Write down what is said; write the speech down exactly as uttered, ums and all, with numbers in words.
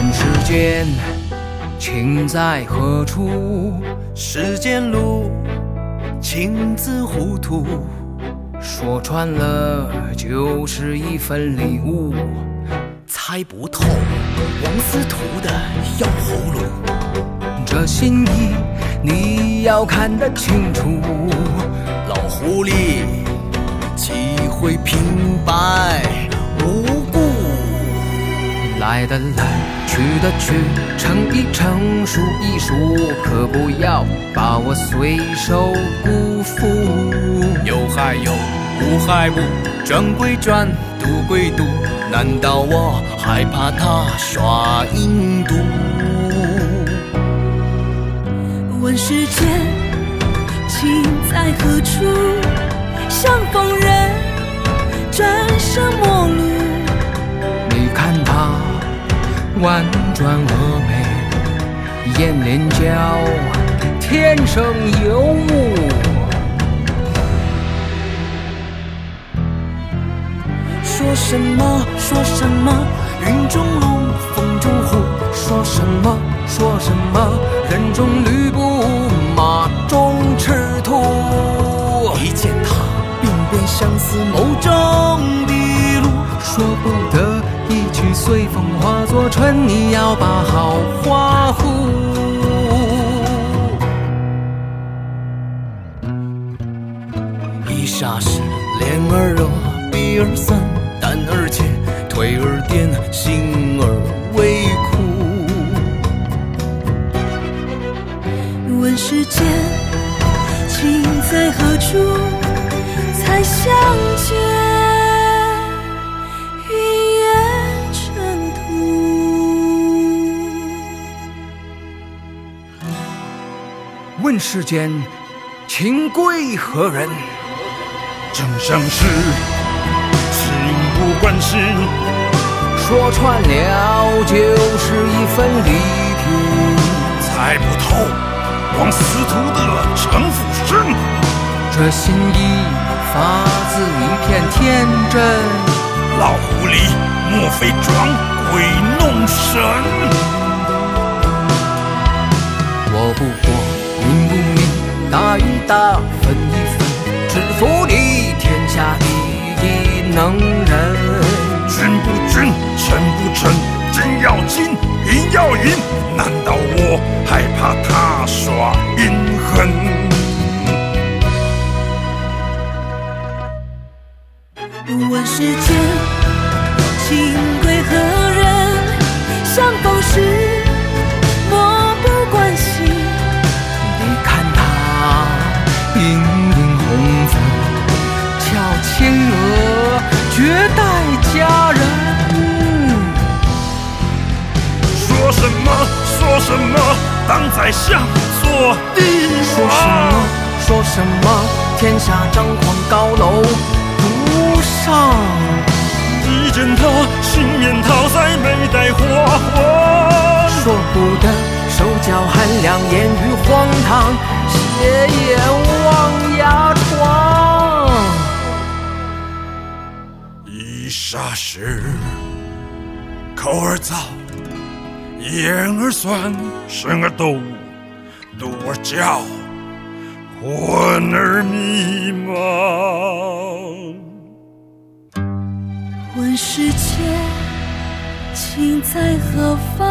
问世间情在何处？ 世间路，情自糊涂。 说穿了就是一份礼物， 猜不透王司徒的药葫芦。 这心意你要看得清楚， 老狐狸岂会平白无故？ 来的来，去的去，称一称，数一数，可不要把我随手辜负。 有还有，无还无，转归转，读归读，难道我害怕他耍阴毒？ 问世间情在何处？相逢人转身陌路。 你看他婉转峨眉，眼帘角天生尤物。 说什么说什么，云中龙，风中虎。说什么说什么，人中吕布，马中赤兔。一见他，鬓边相思，眸中的路。 说不得一曲随风化作春，你要把好话护。 一霎时，脸儿热，鼻儿酸，胆儿怯，腿儿颠，心儿微苦。 问世间情在何处？才相见云烟尘土。 问世间情归何人？ 正相识，情不关心。 说穿了就是一份礼品， 猜不透王司徒的城府深。 这心意发自一片天真。 老狐狸莫非装鬼弄神？ 我不过明不明，大与大分一分，只负你天下第一能人。 君不君，臣不臣，金要金，银要银，难道我害怕他耍阴狠？ 问世间情归何人？相逢时漠不关心。 你看他盈盈红粉，俏牵额，绝代佳人。 说什么说什么，当宰相做帝说什么王。 说什么，天下张狂高楼独上。 一见他，幸免讨栽，没带花环。 说不得手脚寒凉，言语荒唐，斜眼望牙床。 一霎时，口儿燥，眼儿酸，身儿抖，肚儿叫，魂儿迷茫。 问世间情在何方？